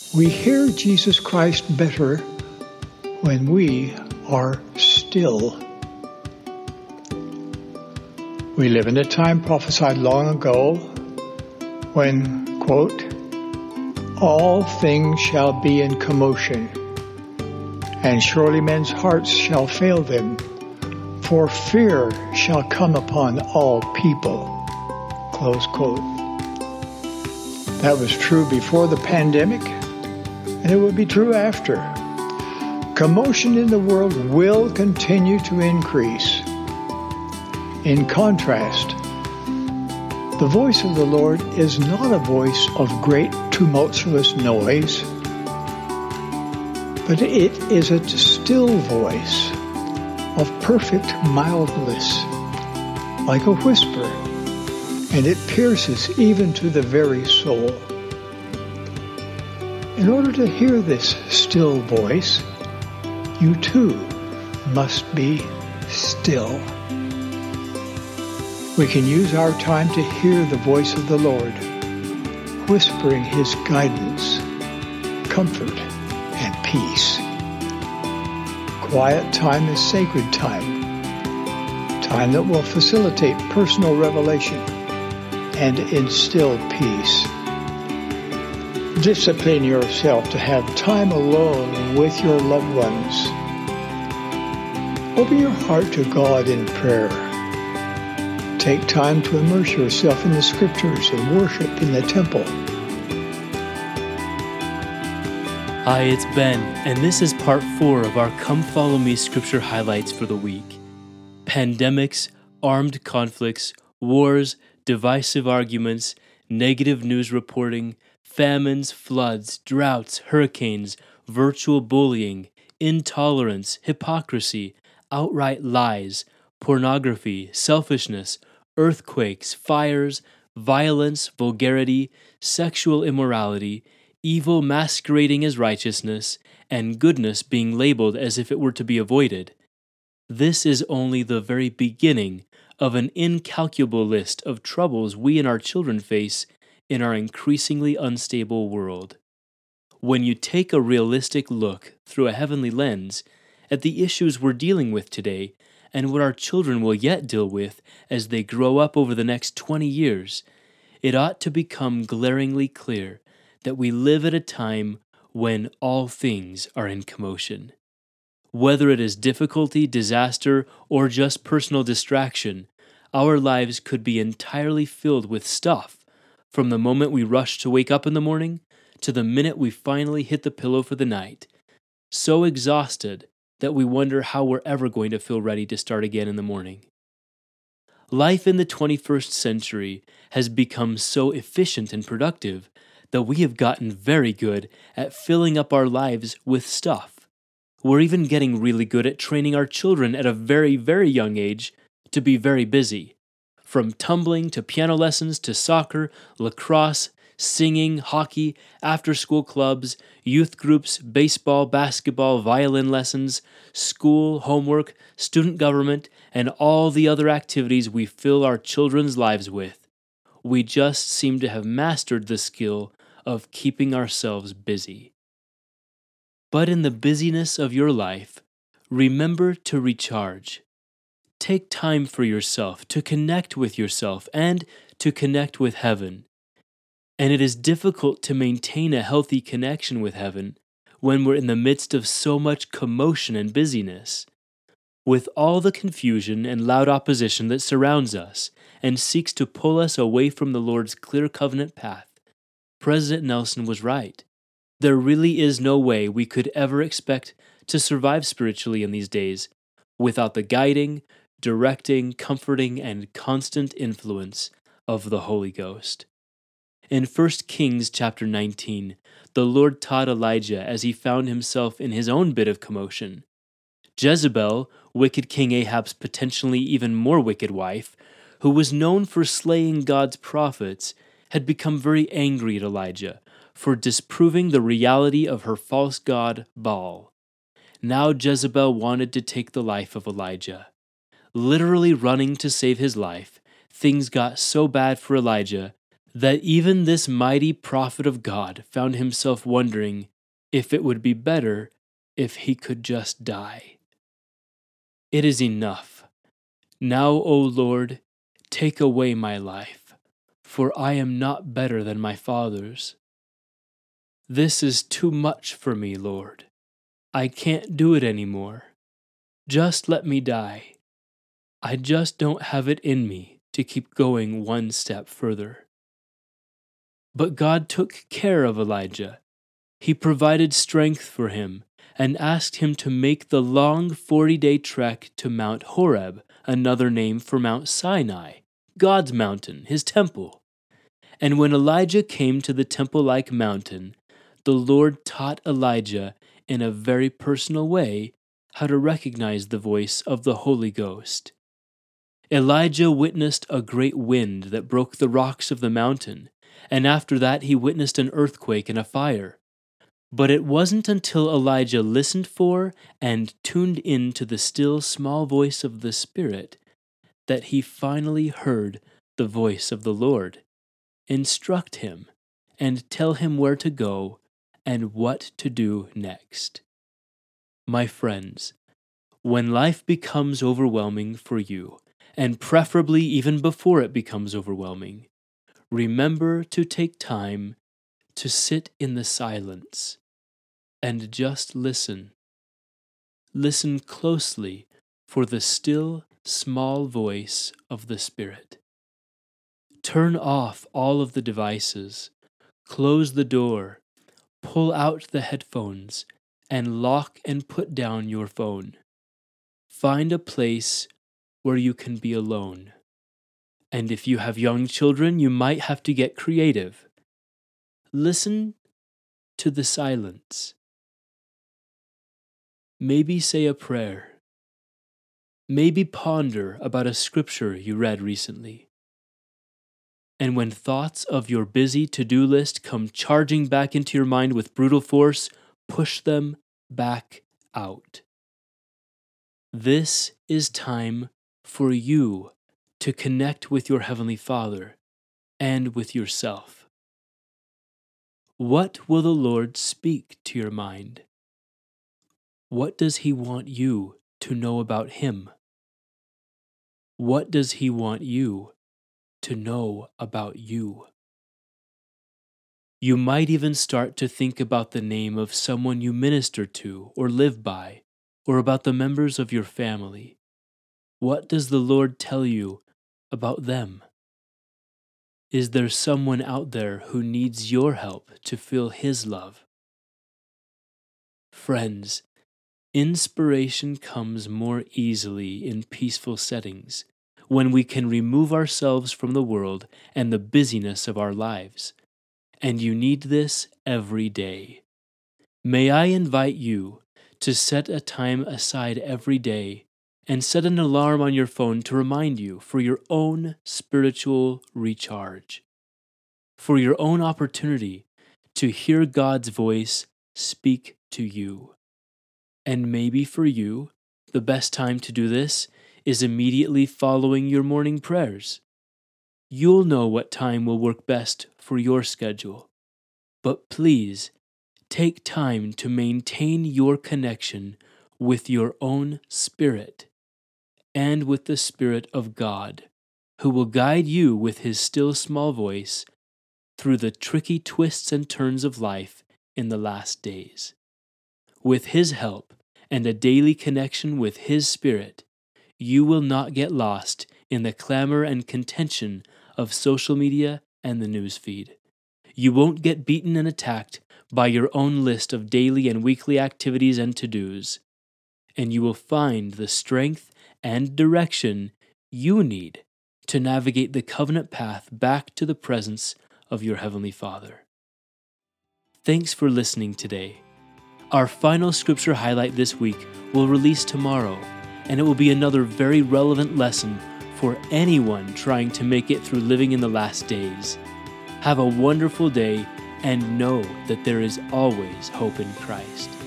We hear Jesus Christ better when we are still. We live in a time prophesied long ago when, quote, all things shall be in commotion, and surely men's hearts shall fail them, for fear shall come upon all people, close quote. That was true before the pandemic, and it will be true after. Commotion in the world will continue to increase. In contrast, the voice of the Lord is not a voice of great tumultuous noise, but it is a still voice of perfect mildness, like a whisper, and it pierces even to the very soul. In order to hear this still voice, you too must be still. We can use our time to hear the voice of the Lord, whispering His guidance, comfort, and peace. Quiet time is sacred time, time that will facilitate personal revelation and instill peace. Discipline yourself to have time alone with your loved ones. Open your heart to God in prayer. Take time to immerse yourself in the Scriptures and worship in the temple. Hi, it's Ben, and this is part 4 of our Come Follow Me Scripture highlights for the week. Pandemics, armed conflicts, wars, divisive arguments, negative news reporting, famines, floods, droughts, hurricanes, virtual bullying, intolerance, hypocrisy, outright lies, pornography, selfishness, earthquakes, fires, violence, vulgarity, sexual immorality, evil masquerading as righteousness, and goodness being labeled as if it were to be avoided. This is only the very beginning of an incalculable list of troubles we and our children face in our increasingly unstable world. When you take a realistic look through a heavenly lens at the issues we're dealing with today and what our children will yet deal with as they grow up over the next 20 years, it ought to become glaringly clear that we live at a time when all things are in commotion. Whether it is difficulty, disaster, or just personal distraction, our lives could be entirely filled with stuff, from the moment we rush to wake up in the morning to the minute we finally hit the pillow for the night, so exhausted that we wonder how we're ever going to feel ready to start again in the morning. Life in the 21st century has become so efficient and productive that we have gotten very good at filling up our lives with stuff. We're even getting really good at training our children at a very, very young age to be very busy. From tumbling to piano lessons to soccer, lacrosse, singing, hockey, after-school clubs, youth groups, baseball, basketball, violin lessons, school, homework, student government, and all the other activities we fill our children's lives with. We just seem to have mastered the skill of keeping ourselves busy. But in the busyness of your life, remember to recharge. Take time for yourself, to connect with yourself, and to connect with heaven. And it is difficult to maintain a healthy connection with heaven when we're in the midst of so much commotion and busyness. With all the confusion and loud opposition that surrounds us and seeks to pull us away from the Lord's clear covenant path, President Nelson was right. There really is no way we could ever expect to survive spiritually in these days without the guiding, directing, comforting, and constant influence of the Holy Ghost. In 1 Kings chapter 19, the Lord taught Elijah as he found himself in his own bit of commotion. Jezebel, wicked King Ahab's potentially even more wicked wife, who was known for slaying God's prophets, had become very angry at Elijah for disproving the reality of her false god Baal. Now Jezebel wanted to take the life of Elijah. Literally running to save his life, things got so bad for Elijah that even this mighty prophet of God found himself wondering if it would be better if he could just die. It is enough. Now, O Lord, take away my life, for I am not better than my fathers. This is too much for me, Lord. I can't do it anymore. Just let me die. I just don't have it in me to keep going one step further. But God took care of Elijah. He provided strength for him and asked him to make the long 40-day trek to Mount Horeb, another name for Mount Sinai, God's mountain, his temple. And when Elijah came to the temple-like mountain, the Lord taught Elijah in a very personal way how to recognize the voice of the Holy Ghost. Elijah witnessed a great wind that broke the rocks of the mountain, and after that he witnessed an earthquake and a fire. But it wasn't until Elijah listened for and tuned in to the still small voice of the Spirit that he finally heard the voice of the Lord instruct him and tell him where to go and what to do next. My friends, when life becomes overwhelming for you, and preferably even before it becomes overwhelming, remember to take time to sit in the silence and just listen. Listen closely for the still, small voice of the Spirit. Turn off all of the devices, close the door, pull out the headphones, and lock and put down your phone. Find a place where you can be alone. And if you have young children, you might have to get creative. Listen to the silence. Maybe say a prayer. Maybe ponder about a scripture you read recently. And when thoughts of your busy to-do list come charging back into your mind with brutal force, push them back out. This is time for you to connect with your Heavenly Father and with yourself. What will the Lord speak to your mind? What does He want you to know about Him? What does He want you to know about you? You might even start to think about the name of someone you minister to or live by, or about the members of your family. What does the Lord tell you about them? Is there someone out there who needs your help to feel His love? Friends, inspiration comes more easily in peaceful settings when we can remove ourselves from the world and the busyness of our lives. And you need this every day. May I invite you to set a time aside every day and set an alarm on your phone to remind you for your own spiritual recharge, for your own opportunity to hear God's voice speak to you. And maybe for you, the best time to do this is immediately following your morning prayers. You'll know what time will work best for your schedule. But please, take time to maintain your connection with your own spirit and with the Spirit of God, who will guide you with His still small voice through the tricky twists and turns of life in the last days. With His help and a daily connection with His Spirit, you will not get lost in the clamor and contention of social media and the news feed. You won't get beaten and attacked by your own list of daily and weekly activities and to-dos, and you will find the strength and direction you need to navigate the covenant path back to the presence of your Heavenly Father. Thanks for listening today. Our final scripture highlight this week will release tomorrow, and it will be another very relevant lesson for anyone trying to make it through living in the last days. Have a wonderful day and know that there is always hope in Christ.